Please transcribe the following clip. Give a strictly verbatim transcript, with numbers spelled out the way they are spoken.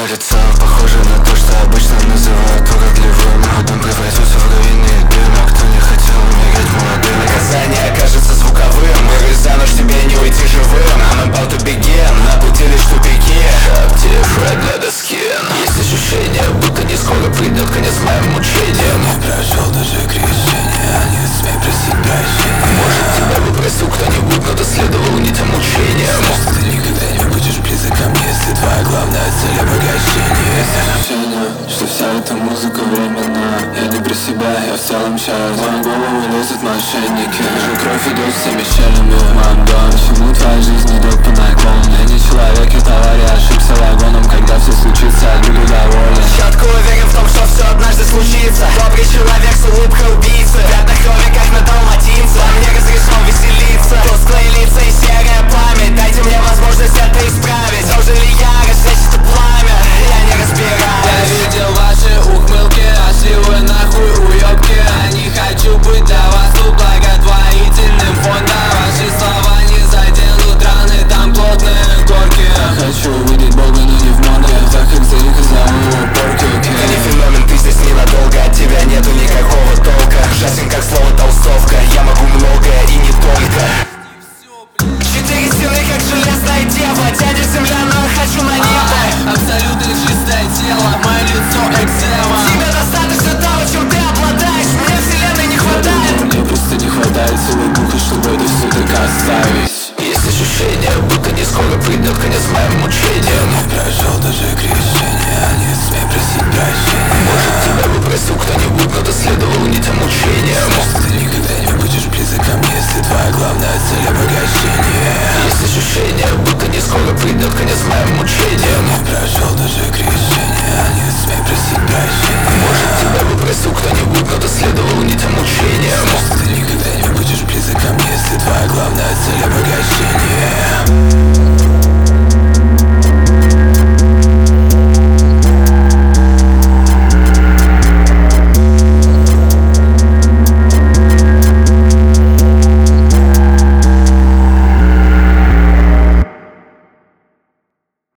Твое лицо похоже на то, что обычно называют уродливым. Потом превратился в руины дыма. Кто не хотел умереть молодым? Наказание окажется звуковым. Вырвись за нож, тебе не уйти живым. I'm about to begin. На пути лишь тупики. Шаптив для доски. Есть ощущение, будто не скоро придет конец моим мучениям. Не прошел даже крещение, не смей просить прощения. Может, тебя попросил кто-нибудь, но ты следовал не тем мучениям. Что ты никогда не будешь близок ко мне, если твоя главная цель обогащение. Есть ощущение, что вся эта музыка временна. Я не про себя, я в целом часть. В мою голову лезут мошенники. Вижу, кровь идет всеми щелями в моем доме. Почему твоя жизнь идет по наклону? Я не человек, я товар, я ошибся вагоном. Когда все случится, я буду доволен. Четко уверен в том, что все однажды случится. Добрый человек с улыбкой убийцы. Пятна крови, как на далматинце. Мне разрешено веселиться. Тусклые лица и серая память. Дайте мне возможность это исправить. Тоже ли ярость, значит это пламя? Я не разбираюсь. Я видел ваши ухмылки, пошли вы нахуй уёбки. Я не хочу быть для вас тут благотворительным фондом. Ваши слова не заденут раны, там плотные горки. Я хочу увидеть Бога, но не в моде. Так как за них зову его порки. Ты не феномен, ты здесь ненадолго. От тебя нету никакого толка. Ужасен как слово толстовка. Я могу многое и не только. Четыре стены, как железная дева. Тянет земля, но я хочу на небо. Абсолютно чистое тело, мое лицо экзема. Тебе достаточно того, чем ты обладаешь. Мне вселенной не хватает. Мне просто не хватает силы духа, чтобы это все так оставить. Есть ощущение, будто не скоро придет конец моим мучениям. Не прошел даже крещение, не смей просить прощения. Может, тебя попросил кто-нибудь, но ты следовал не тем мучениям. Что ты никогда не будешь близок ко мне, если твоя главная цель обогащение.